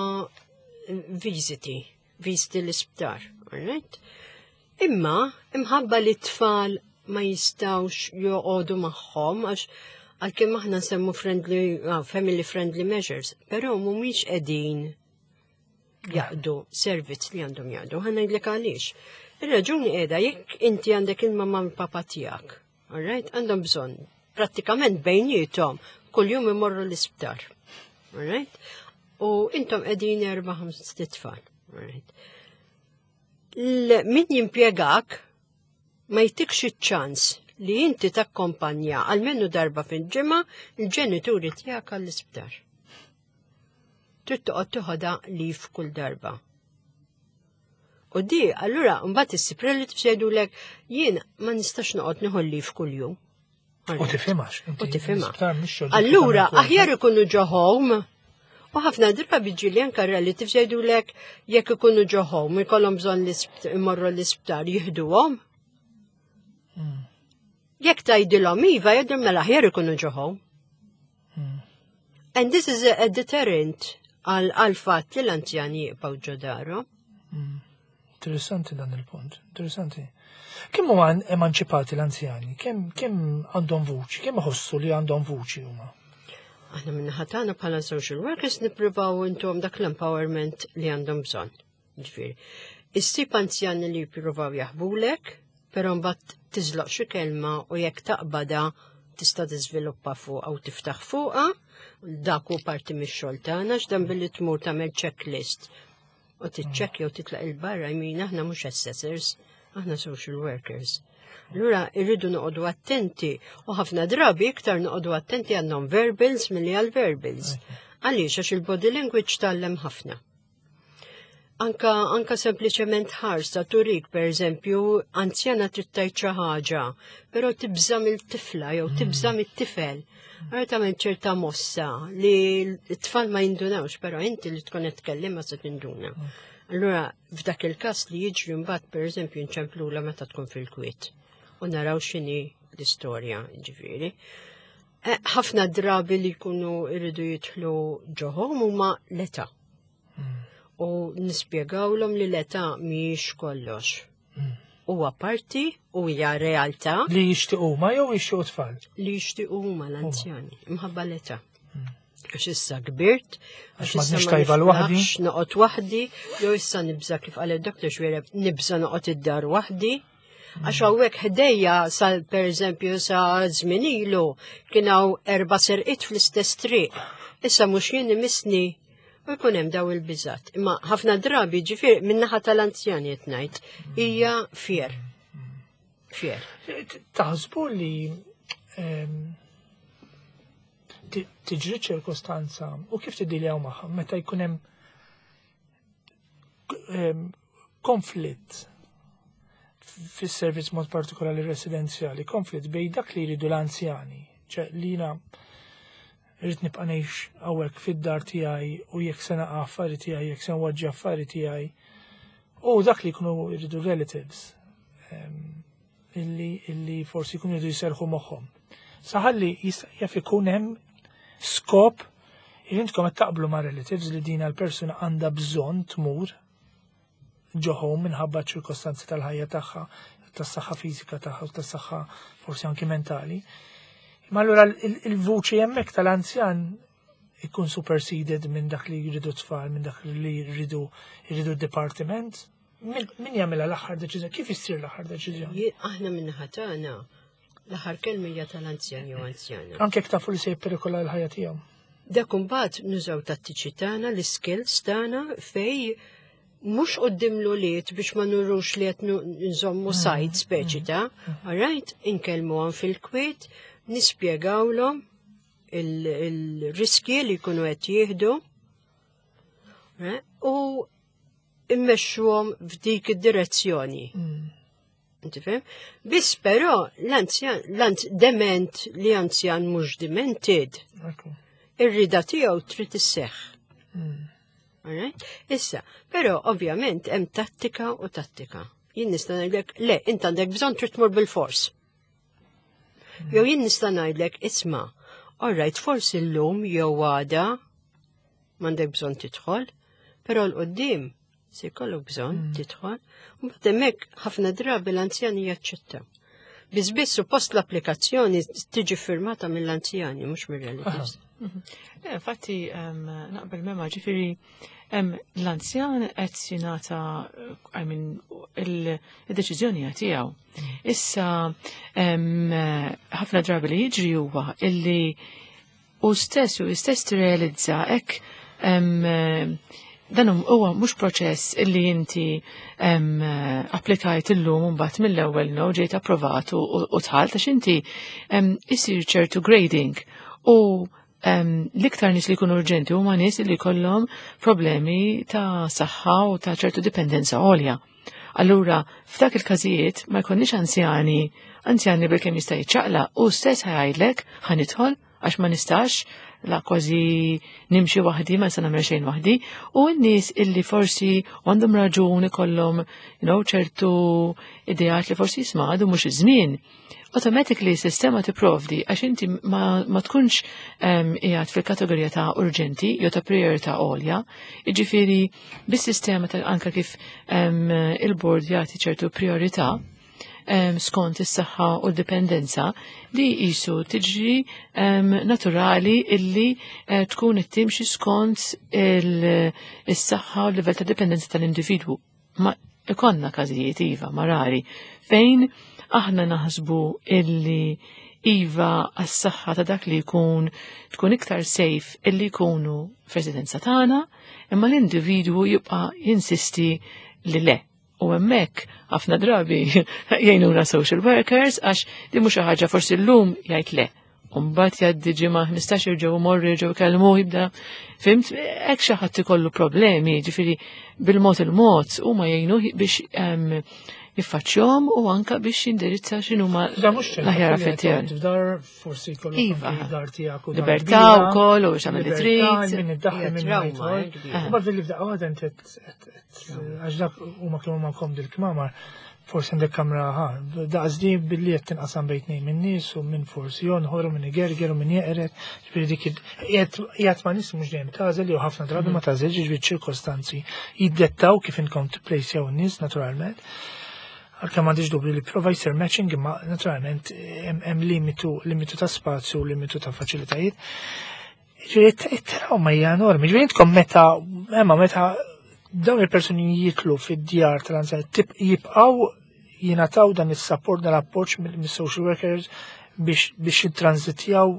viżiti, viżiti l-isptar, right? Imma imħabba li t-tfal ma jistawx joqogħdu magħhom għax għalkemm aħna nsemmu friendly, uh, family friendly measures, però mhumiex qegħdin jaqdu servizz li għandhom jaqdu. Ħa ngħidlek għaliex. Ir-raġuni qiegħda jekk inti għandek il-mamma u papa tiegħek, all right? Għandhom bżonn prattikament bejniethom kuljum imorru l-isptar. All right? U intom qegħdin erba' ħames tfal. All right? Min jimpjegak ma jtikx iċ-ċans li inti takkompanja għalmenu darba fil-ġimgħa il-ġenituri tiegħek għall-isptar. Trid toqgħod toħodha lif kull darba. U di, allura mbagħad issib relatives jgħidulek jien ma nistax noqgħod nieħu lif kuljum. U tifimax. U tifima. Allura, aħjar ikunu ġo home. U ħafna drabi ġili anka relatives jgħidulek jekk ikunu ġo home, ikollhom bżonn imorru l-isptar jieħduhom. Jekk tgħidilhom iva jgħidhom mela aħjar ikunu ġo home. And this is a, a deterrent għal fatt li l-anzjani jibqgħu ġo darhom. Interessanti dan il-punt, interessanti. Kemm huma emanċipati l-anzjani? Kemm kemm għandhom vuċi? Kemm iħossu li għandhom vuċi huma? Aħna minna ħatana bħala social workers nippruvaw intom dak l-empowerment li għandhom bżonn. Ġifieri. Issib anzjani li jippruvaw jaħbulek, però mbagħad tiżloq xi kelma u jekk taqbada tista' tiżviluppa fuq aw tiftaħ fuqha, dak hu parti mix-xogħol tagħna x'dan billi tmur tagħmel checklist. U tiċċekkja u titlaq il-barra jmin aħna mhux assessors, aħna social workers. Allura irridu noqogħdu attenti u ħafna drabi iktar noqogħdu attenti għal non-verbals milli għal verbals. Għaliex għax il-body language tallem ħafna. Anka anka sempliċement ħarsa turik pereżempju anzjana trid tgħid xi ħaġa, però tibżam il-tifla jew tibżam it-tifel. Għara tagħmel ċerta mossa li t-tfal ma jindunawx, però inti li tkun qed tkellem se tinduna. Allura f'dak il-każ li jiġri mbagħad pereżempju nċemplula meta tkun fil-kwiet u naraw x'inhi l-istorja ġifieri. Ħafna drabi li jkunu jridu jidħlu ġohom huma l-età. U nispjegawlhom li l-età mhijiex kollox. Huwa parti u hija realtà. Li jixtiequ huma jew jixtiequ tfal? Li jixtiequ huma l-anzjani, imħabba l-età. Għax issa kbirt, għax issa ma niflaħx noqgħod waħdi, jew issa nibża kif qal id-doktor xwiereb nibża noqgħod id-dar waħdi. Għax hawnhekk ħdejja sal pereżempju sa żmien ilu kien hawn erba' serqiet fl-istess triq. Issa mhux jien imissni u jkun hemm daw il-biżat. Imma ħafna drabi ġifier min-naħa tal-anzjani qed ngħid hija fier. Fier. Taħsbu li tiġri ċirkostanza u kif tiddiljaw magħha meta jkun hemm konflitt fis-servizz mod partikolari residenzjali, konflitt bejn dak li jridu l-anzjani, ċe li jiena rrid nibqa' ngħix hawnhekk fid-dar tiegħi u jekk se naqa' affarijiet tiegħi, jekk se nwaġġi affarijiet tiegħi, u dak li jkunu jridu relatives illi illi forsi jkunu jridu jserħu moħħhom. Saħalli jaf ikun hemm skop illi intkom qed taqblu ma' relatives li din l-persuna għandha bżonn tmur ġoħom minħabba ċirkostanzi tal-ħajja tagħha, tas-saħħa fiżika tagħha u tas-saħħa forsi anki mentali. Ma allura il-vuċi hemmhekk tal-anzjan ikun superseded minn dak li jridu tfal, minn dak li jridu jridu d-dipartiment. Min jagħmilha l-aħħar deċiżjoni? Kif issir l-aħħar deċiżjoni? Aħna minn ħatana l-aħħar kelmija tal-anzjan jew anzjana. Anke jekk tafu li se jipperikola l-ħajja tiegħu. Dak imbagħad nużaw tattiċi tagħna, l-skills tagħna fej mux qoddimlu liet biex ma nurrux li qed nżommu sajt speċi ta', alright, inkellmu għan fil-kwiet, nispjegawlhom il-riski li jkunu qed jieħdu u immexxuhom f'dik id-direzzjoni. Inti fhem? Biss però l-anzjan dement li anzjan mhux demented, ir-rida tiegħu trid isseħħ. Alright? Issa, però ovvjament hemm tattika u tattika. Jien nista' ngħidlek, le, int għandek bżonn trid tmur bil-fors. Jew jien nista' ngħidlek, isma', alright, forsi llum jew għada m'għandek bżonn tidħol, però l-qudiem se jkollok bżonn tidħol, u mbagħad hemmhekk ħafna drabi l-anzjani jaċċettaw. Biss biss suppost l-applikazzjoni tiġi firmata mill-anzjani mhux mir-relatives. Infatti, naqbel mema ġifieri l-anzjan qed jingħata il-deċiżjoni tiegħu. Issa ħafna drabi li jiġri huwa illi u stess u stess tirrealizza hekk dan huwa mhux proċess illi inti applikajt illum mbagħad mill-ewwel no ġejt approvat u tħalt għax inti isir ċertu grading u l-iktar nies li jkunu urġenti huma nies li jkollhom problemi ta' saħħa u ta' ċertu dipendenza għolja. Allura, f'dak il-każijiet ma jkunniex anzjani anzjani bil-kemm jista' jiċċaqla u stess ħajdlek ħanidħol għax ma nistax la kważi nimxi waħdi ma se nagħmel xejn waħdi u n-nies illi forsi għandhom raġun ikollhom you know, ċertu ideat li forsi jisma' għadu mhux iż-żmien. Automatically s-sistema tipprovdi għax inti ma, ma tkunx qiegħed um, fil-kategorija ta' urġenti jew ta' priorità għolja, jiġifieri bis-sistema anke kif um, il-bord jagħti ċertu priorità Um, skont is-saħħa u d-dipendenza li jisu tiġri um, naturali illi uh, tkun timxi skont il-saħħa u l-livell ta' dipendenza tal-individwu. Ma ikonna każijiet iva marari fejn aħna naħsbu illi iva għas-saħħa ta' dak li jkun tkun iktar safe illi jkunu f'residenza tagħna, imma l-individwu jibqa' jinsisti li le. U hemmhekk ħafna drabi jgħinuna social workers għax li mhux xi ħaġa forsi llum jgħid le. U mbagħad jgħaddi ġimgħa ħmistax jerġgħu morru jerġgħu jkellmu jibda fimt hekk xi ħadd ikollu problemi, ġifieri bil-mod il-mod huma jgħinu biex um, jiffaċċjahom u anke biex jindirizza x'inhuma l-aħjar affettjoni. F'dar forsi jkollu dar tiegħek u libertà wkoll u x'għamel li trid. Min iddaħħal min jgħid. U bad li f'daqqa waħda int għax dak huma kienu magħkom dil-kmamar forsi għandek kamra ħa. Daqsdi billi qed tinqasam bejn tnejn min-nies u minn forsi jonħor u minn igerger u minn jeqret. Ġifieri dik qiegħed ma' nies mhux dejjem tażel jew ħafna drabi ma tażelx ġifieri ċirkostanzi jiddettaw kif inkom tipplejsjaw in-nies naturalment. Għalkemm m'għandix dubju li prova jsir matching imma naturalment hemm limitu limitu ta' spazju u limitu ta' faċilitajiet. Ġifieri taraw ma hija enormi. Ġifieri intkom meta emma meta dawn il-persuni jitlu fid-djar tal-anzjani jibqgħu jingħataw dan is-support dan l-appoġġ mis-social workers biex biex jittranzitjaw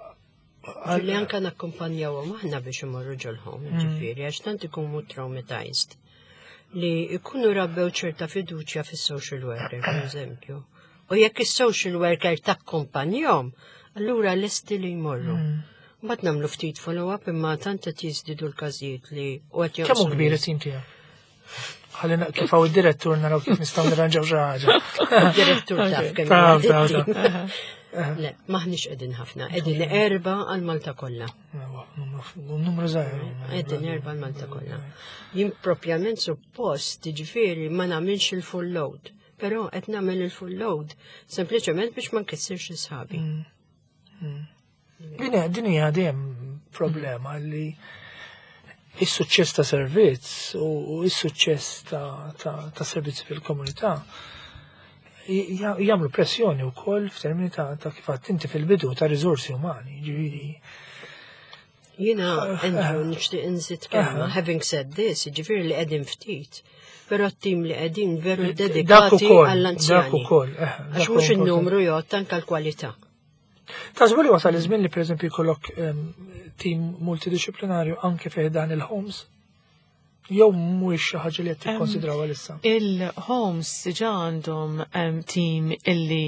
li anke nakkumpanjawhom aħna biex imorru ġolhom, ġifieri għax tant ikunu traumatized li jkunu rabbew ċerta fiduċja fis-social worker, per eżempju. U jekk is-social worker takkumpanjahom, allura lesti li jmorru. Mbagħad nagħmlu ftit follow-up imma tant qed jiżdiedu l-każijiet li qed kemm hu kbir it-tim tiegħek? Ħallina kif hawn id-direttur naraw kif nistgħu nirranġaw xi ħaġa. Id-direttur taf kemm Le, maħniex qegħdin ħafna, qegħdin erba' għal Malta kollha. Numru żgħir. Qegħdin erba' għal Malta kollha. Jien propjament suppost jiġifieri ma nagħmilx il-full load, però qed nagħmel il-full load sempliċement biex ma nkissirx isħabi. Din hija dejjem problema li is-suċċess ta' servizz u is-suċċess ta' servizzi fil-komunità jagħmlu pressjoni wkoll f'termini ta' kif għadt inti fil-bidu ta' riżorsi umani, ġifieri. Jiena Andrew nixtieq inżid kelma, having said this, ġifieri li qegħdin ftit, però t-tim li qegħdin veru dedikati għall-anzjani. Dak ukoll. Għax mhux in-numru jgħod anke l-kwalità. Tażbu li wasal iż-żmien li pereżempju jkollok tim multidisciplinarju anke fih dan il-homes? Jew mhuwiex xi ħaġa li qed tikkonsidrawha issa. Il-homes diġà għandhom team illi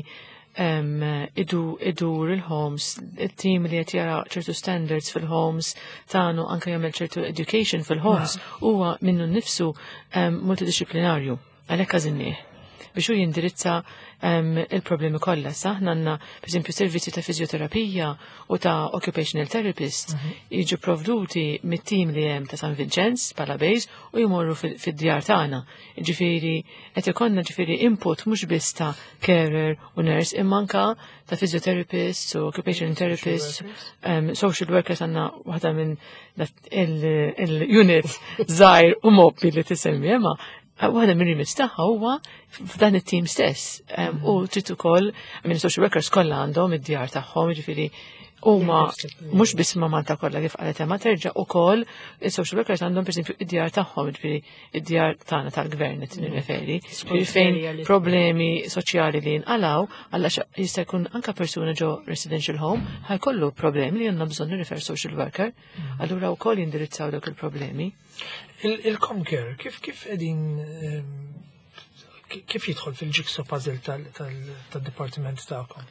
idur il-homes, il-team li qed jara ċertu standards fil-homes tagħnu anke jagħmel ċertu education fil-homes huwa minnu nnifsu multidisciplinarju għalhekk għażinnieh biex hu jindirizza il-problemi kollha. Aħna għandna pereżempju servizzi ta' fizjoterapija u ta' occupational therapist jiġu provduti mit-tim li hemm ta' San Vincenz bħala base u jmorru fid-djar tagħna. Ġifieri qed ikollna ġifieri input mhux biss ta' carer u nurse imma anke ta' physiotherapist u occupational therapist, social workers għandna waħda minn il-unit żgħir u mobbi li tisemmi imma waħda minn rimits tagħha huwa f'dan it-tim stess. U trid ukoll minn social workers kollha għandhom id-djar tagħhom, jiġifieri huma mhux biss ma' Malta kollha kif qalet hemm terġa' ukoll is-social workers għandhom pereżempju id-djar tagħhom, jiġifieri id-djar tagħna tal-gvern qed nirreferi, fejn problemi soċjali li nqalgħu għalax jista' jkun anke persuna ġo residential home ħajkollu problemi li għandna bżonn nirrefer social worker, allura wkoll jindirizzaw dawk il-problemi. Il-Comcare, kif kif qegħdin kif jidħol fil-jigsaw puzzle tal-dipartiment tagħkom?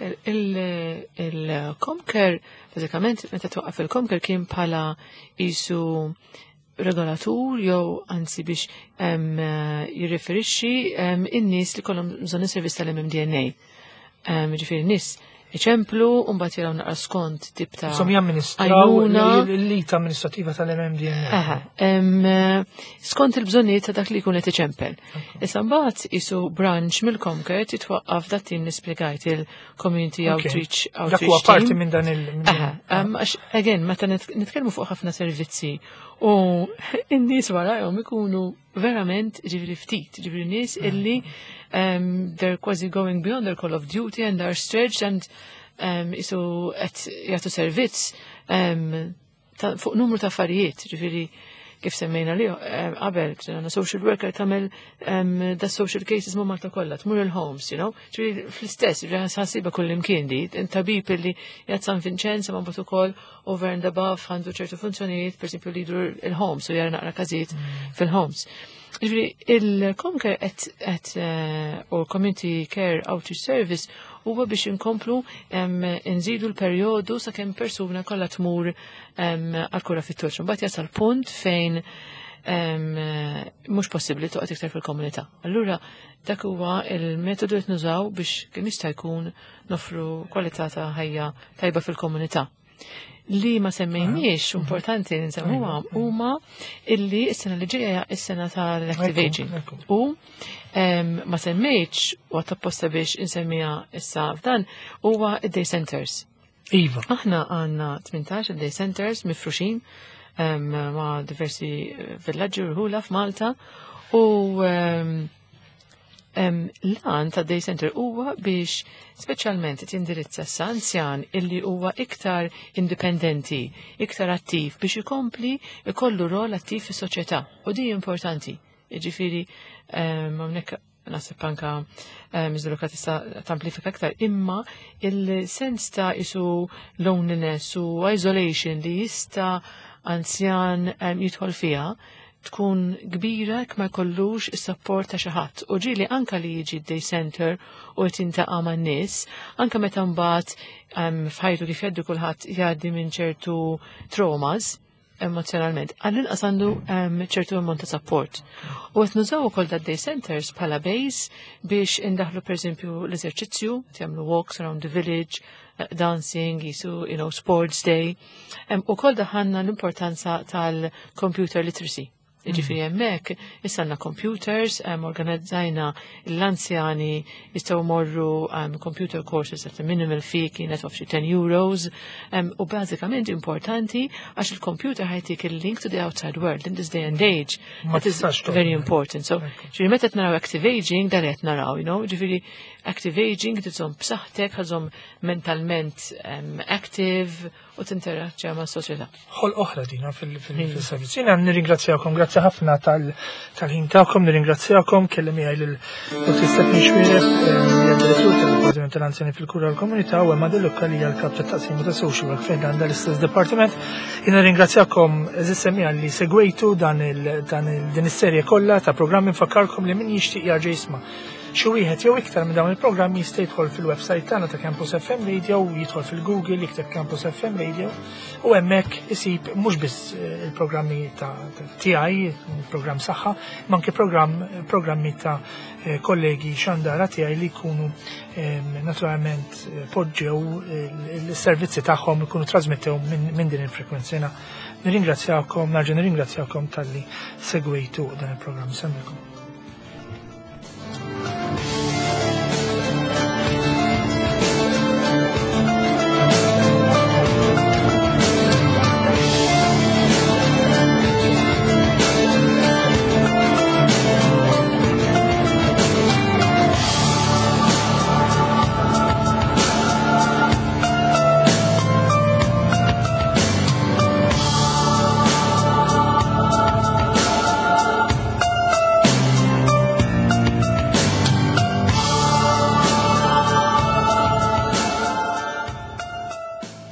Il-Comcare, bażikament meta twaqqaf il-Comcare kien bħala isu regolatur jew anzi biex jirriferixxi in-nies li kollhom bżonn is-servizz tal-M M D N A. ġifieri nies iċemplu u mbagħad jaraw naqra skont tip ta' Som jamministraw l-lita amministrativa tal-M M D M. Aha, skont il-bżonnijiet ta' dak li jkun qed iċempel. Issa mbagħad isu branch mill-Comcare titwaqqaf dat tim nispjegajt il-Community Outreach Outreach. Dak huwa parti minn dan il- Aha, għax again meta nitkellmu fuq ħafna servizzi u n-nies warahom ikunu verament ġifieri ftit, ġifieri nies illi um, they're quasi going beyond their call of duty and are stretched and um, isu qed jagħtu servizz um, fuq numru ta' affarijiet, ġifieri kif semmejna li qabel għandna social worker tagħmel um, da social cases ma' Malta kollha, tmur il-homes, you know, ġifieri fl-istess, ġifieri ħassiba kull imkien di, tabib illi jgħid San Vincenzo ma mbagħad ukoll over and above għandu ċertu funzjonijiet, pereżempju li jdur il-homes u jara naqra każijiet fil-homes. Ġifieri il-Comcare qed u Community Care Outreach Service huwa biex inkomplu nżidu l-perjodu sakemm persuna kollha tmur għal-kura fit-torċ. Mbagħad jasal punt fejn mhux possibbli toqgħod iktar fil-komunità. Allura dak huwa il-metodu qed nużaw biex kemm jista' jkun nofru kwalità ta' ħajja tajba fil-komunità. Li ma semmejniex importanti nsemmuha huma illi s-sena li ġejja is-sena tal-active aging. U ma semmejtx u tapposta biex insemmija issa f'dan huwa id-day centers. Iva. Aħna għandna tmintax id-day centers mifruxin ma' diversi villaġġi u rħula f'Malta u l-għan ta' day center huwa biex speċjalment tindirizza s-anzjan illi huwa iktar indipendenti, iktar attiv biex ikompli ikollu rol attiv fis soċjetà u di importanti. Ġifieri hawnhekk nasib anka miżluka tista' tamplifika aktar imma il-sens ta' isu loneliness u isolation li jista' anzjan jidħol fiha tkun kbira ma jkollux is-support ta' xi ħadd. U ġieli anke li jiġi day center u qed jintaqa' man-nies, anke meta mbagħad f'ħajtu kif jgħaddi kulħadd jgħaddi minn ċertu traumas emozjonalment, għall-inqas għandu ċertu ammont ta' support. U qed nużaw ukoll da' day centers bħala base biex indaħlu pereżempju l-eżerċizzju, jagħmlu walks around the village, dancing, jisu, you know, sports day. U koll daħanna l-importanza tal-computer literacy. Ġifiri jemmek, jissanna computers, organizzajna l-anzjani jistaw morru computer courses at a minimal fee kienet of ten euros. U bazzikament importanti għax il-computer ħajtik il-link to the outside world in this day and age. That is very important. So, ġifiri meta t-naraw active aging, dar jett naraw, you know, ġifiri active aging, t-zom b'saħtek, għazom mentalment active, u t-interaċċja ma' s-soċjetà. Ħol oħra dina fil-servizz. Jiena nirringrazzjakom, grazzi ħafna tal-ħin tagħkom, nirringrazzjakom kellem jgħid il-Dottor Stefani Xwieres, direttur tal-Dipartiment tal-Anzjani fil-Kura l-Komunità u Emma Dellukka li hija l-kap tat-taqsim ta' social work fejn għandha l-istess dipartiment. Jiena nirringrazzjakom eżissemmija li segwejtu dan din is-serje kollha ta' programmi nfakkarkom li min jixtieq jarġa' jisma' xi wieħed jew iktar minn dawn il-programmi jista' jidħol fil-website tagħna ta' Campus F M Radio u jidħol fil-Google jikteb Campus F M Radio u hemmhekk isib mhux biss il-programmi ta' tiegħi, il-programm saħħa, ma anke programm programmi ta' kollegi xandara tiegħi li jkunu naturalment poġġew il-servizzi tagħhom ikunu trasmettew minn din il-frekwenza. Nirringrazzjakom, narġa' nirringrazzjakom tal-li segwejtu dan il-programm. Semmilkom.